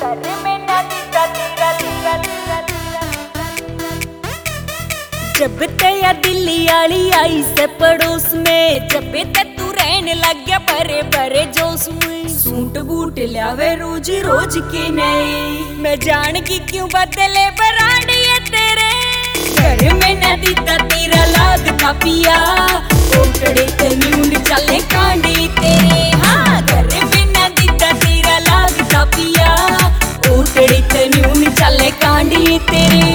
जब ते या दिल्ली आली आई से पड़ोस में, जब ते तू रहने लग गया भरे भरे जोश में। सूट बूट लियावे रोज रोज के नए, मैं जान की क्यों बदले बरांड ये तेरे। घर में न दीता तेरा लागता पिया, ओटड़े ते न्यून चले कांडे तेरे। हाँ घर में न दीता तेरा लागता पिया, ओटड़े ते न्यून चले कांडे तेरे।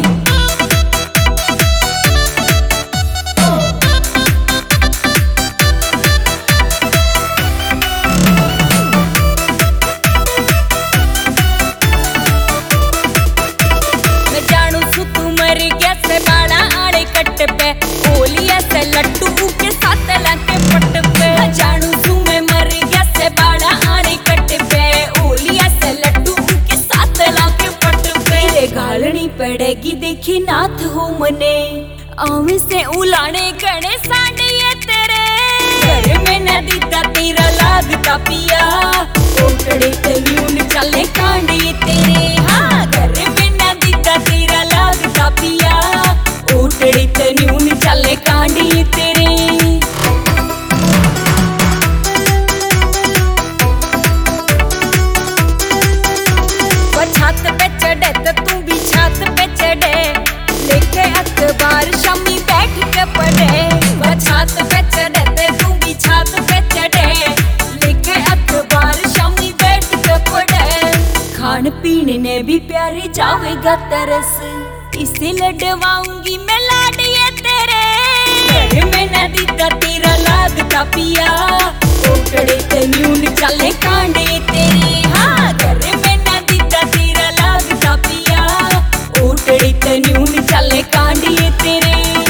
लट्टू के साथ लाके पट पे जानू तू मैं मर गया से बाड़ा आने कट पे। ओलिया से लट्टू के साथ लाके पट पे, रे गालनी पड़ेगी देखी नाथ हो मने, आवे से उलाने गणे सांडे ये तेरे। घर में न दीता तेरा लागता पिया, ओटड़े ते न्यून चले कांडे तेरे। हाँ घर में न दीता तेरा लागता पिया, ओटड़े ते न्यून चले कांडे तेरे। वो छत पे चढ़े तो तू भी छत पे चढ़े, लेके अखबार शामी बैठ के पढ़े। वो छत पे चढ़े तो तू भी छत पे चढ़े, लेके अखबार शामी बैठ के पढ़े। खान पीने ने भी प्यारे जावेगा तरस, इसे लडवाऊंगी मैं लाड ये तेरे। घर में न दीता तेरा लागता पिया, ओटड़े ते न्यून चले कांडे तेरे। हाँ घर में न दीता तेरा लागता पिया, ओटड़े ते न्यून चले कांडे तेरे।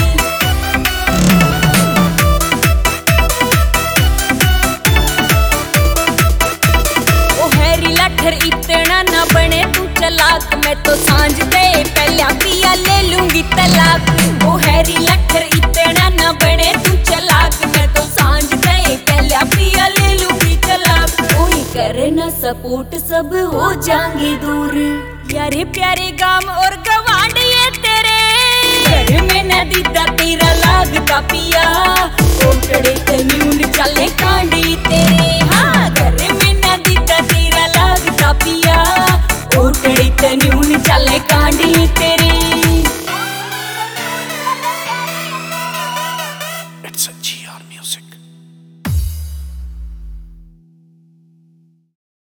ओ हैरी लठर इतना ना बने तू चलाक, मैं तो सांझ दे पहला पिया ले लूंगी तलाक। ओ हैरी लठर इतना ना बने तू चलाक, मैं तो सांझ दे पहला पिया ले लूंगी तलाक। कोई करे ना सपोर्ट सब हो जाएंगे दूर, यारे प्यारे गाम और गवांड ये तेरे। घर में न दीता तेरा लागता पिया, ओटड़े ते न्यून चले कांडे तेरे। हाँ